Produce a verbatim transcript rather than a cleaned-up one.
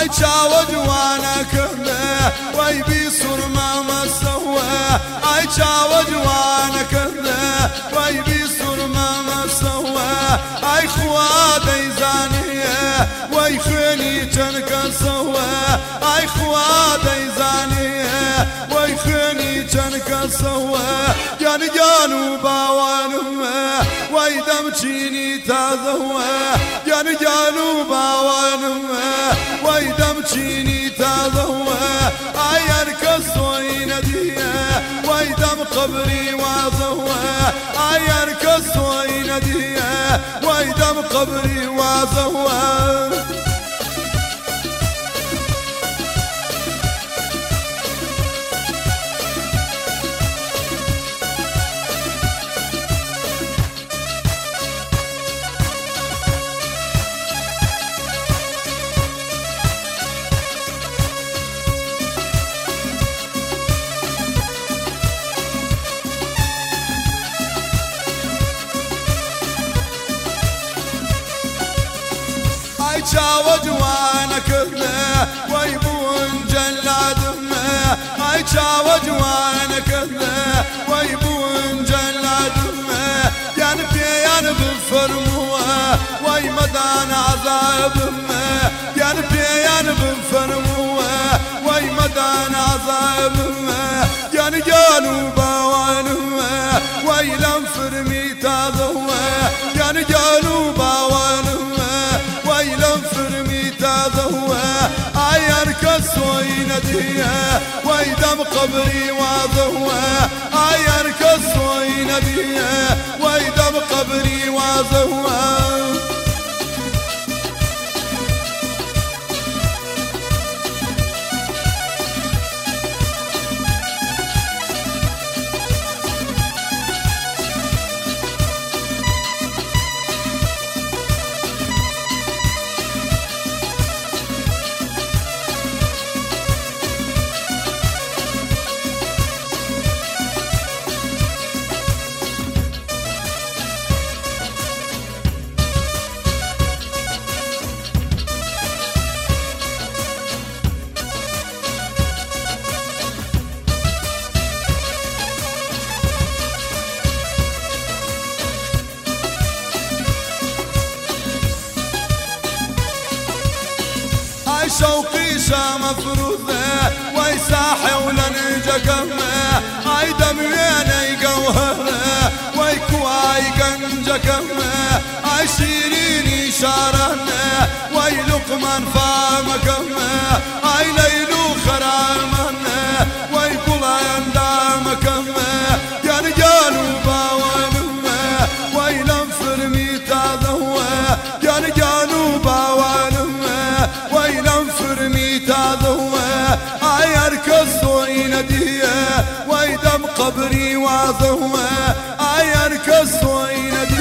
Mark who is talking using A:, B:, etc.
A: اي تشاوج وانا كذا ويبي صر ما ما سوى اي تشاوج وانا كذا ويبي صر ما ما سوى اي خوادي زانيه ويخني تنك سوى اي خوادي زانيه ويخني تنك سوى جان جانو باوانه ويدمشيني تاذوى جان جانو باوانه ويدمشيني تاذوى اي اركسوين ديه ويدم قبري وازوى اي اركسوين ديه ويدم قبري وازوى تشاوج وانا كذا ويبون جلادمه اي تشاوج وانا كذا ويبون جلادمه يان بيان بفرموه وي مدان عذابمه يان بيان بفرموه وي مدان عذابمه يان جانو باوانمه وي لم فرمي تاذوه يان جانو باوانمه ويلم فرمي تاذوى اي اركسوين ديه ويدم قبري واذوى اي اركسوين ديه ويدم قبري واذوى شوقي شام مفروضه ويساحي ولنجكمه اي دميني قوهره ويكواي قنجكمه اي شيريني شارنه ويلقمن فامكمه اي ليلو خرامنه ويقول يندامكمه يا رجالو باوانمه ويلم فرمي تاذوه يا رجالو باوانمه ويلم فرمي تاذوه اي اركسوين ديه ويدم قبري واذوه اي اركسوين ديه